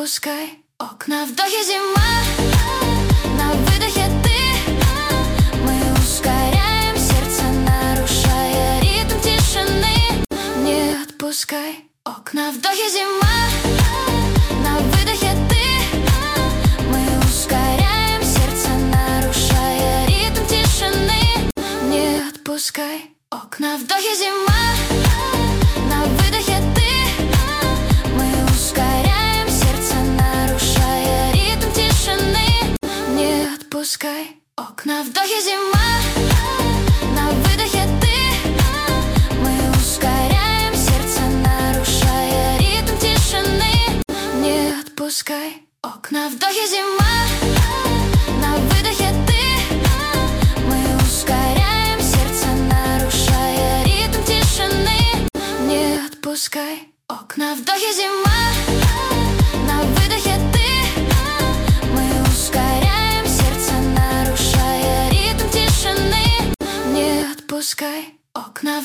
отпускай окна. Вдохе зима, на выдохе ты. Мы ускоряем сердце, нарушая ритм тишины. Не отпускай окна. Вдохе зима, на выдохе ты. Мы ускоряем сердце, нарушая ритм тишины. Не отпускай окна. Вдохе зима, на выдохе ты. Мы ускоряем сердце, нарушая ритм тишины. Не отпускай окна. Вдохе зима, на выдохе ты. Мы ускоряем сердце, нарушая ритм тишины. Не отпускай окна. Вдохе зима, на выдохе ты. Мы ускоряем сердце, нарушая ритм тишины. Не отпускай окна. Вдохе зима, на выдохе ты. Мы ускоряем сердце, нарушая ритм тишины. Не отпускай окна.